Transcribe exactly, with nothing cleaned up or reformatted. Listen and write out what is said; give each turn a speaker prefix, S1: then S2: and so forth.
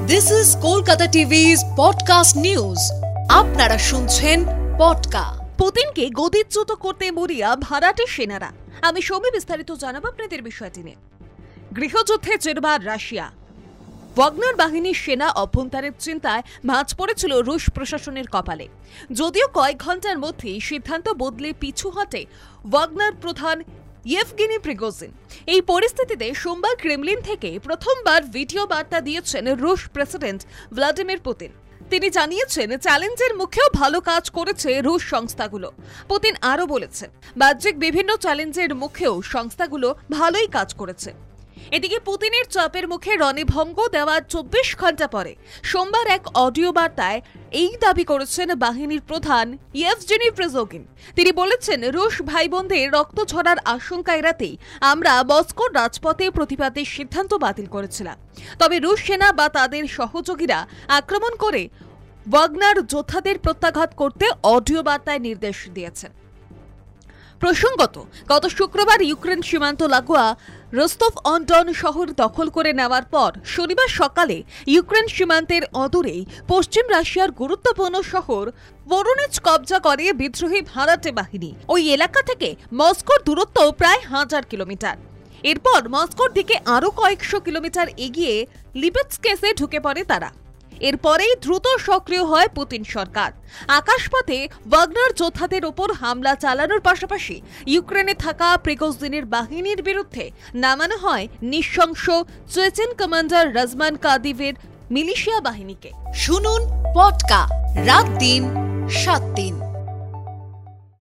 S1: This is Kolkata টিভি's podcast news. আপনারা শুনছেন পডকা।
S2: পুতিনকে গদিচ্যুত করতে মরিয়া ভাড়াটে সেনারা। আমি সবই বিস্তারিত জানাবো আপনাদের বিষয়টি নিয়ে। গৃহযুদ্ধে জেরবার রাশিয়া। ওয়াগনার বাহিনীর সেনা অভ্যন্তরের চিন্তায় ভাঁজ পড়েছিল রুশ প্রশাসনের কপালে। যদিও কয়েক ঘন্টার মধ্যেই সিদ্ধান্ত বদলে পিছু হটে ওয়াগনার প্রধান ইয়েভগেনি প্রিগোজিন। এই পরিস্থিতিতে সোমবার ক্রেমলিন থেকে প্রথমবার ভিডিও বার্তা দিয়েছেন রুশ প্রেসিডেন্ট ভ্লাদিমির পুতিন। তিনি জানিয়েছেন, চ্যালেঞ্জের মুখেও ভালো কাজ করেছে রুশ সংস্থাগুলো। পুতিন আরও বলেছেন, বাহ্যিক বিভিন্ন চ্যালেঞ্জের মুখেও সংস্থাগুলো ভালোই কাজ করেছে। এদিকে পুতিনের চাপের মুখে রণভঙ্গ দেওয়ার চব্বিশ ঘন্টা পরে সোমবার এক অডিও বার্তায় এই দাবি করেছেন বাহিনীর প্রধান ইয়েভগেনি প্রিগোজিন। তিনি বলেছেন, রুশ ভাই বোনদের রক্ত ঝরার আশঙ্কা এড়াতেই আমরা মস্কোর রাজপথে প্রতিবাদের সিদ্ধান্ত বাতিল করেছিলাম। তবে রুশ সেনা বা তাদের সহযোগীরা আক্রমণ করে ওয়াগনার যোদ্ধাদের প্রত্যাঘাত করতে অডিও বার্তায় নির্দেশ দিয়েছেন। প্রসঙ্গত, গত শুক্রবার ইউক্রেন সীমান্ত লাগোয়া রোস্তভ অন ডন শহর দখল করে নেওয়ার পর শনিবার সকালে ইউক্রেন সীমান্তের অদূরেই পশ্চিম রাশিয়ার গুরুত্বপূর্ণ শহর ভোরোনেজ কবজা করে বিদ্রোহী ভাড়াটে বাহিনী। ওই এলাকা থেকে মস্কোর দূরত্ব প্রায় হাজার কিলোমিটার। এরপর মস্কোর দিকে আরও কয়েকশো কিলোমিটার এগিয়ে লিপেৎস্কে ঢুকে পড়ে তারা। এরপরেই দ্রুত সক্রিয় হয় পুতিন সরকার। আকাশপথে ওয়াগনার যোদ্ধাদের ওপর হামলা চালানোর পাশাপাশি ইউক্রেনে থাকা প্রিগোজিনের বাহিনীর বিরুদ্ধে নামানো হয় নৃশংস চেচেন কমান্ডার রাজমান কাদিভের মিলিশিয়া বাহিনীকে।
S1: শুনুন পডকা রাত দিন সাত দিন।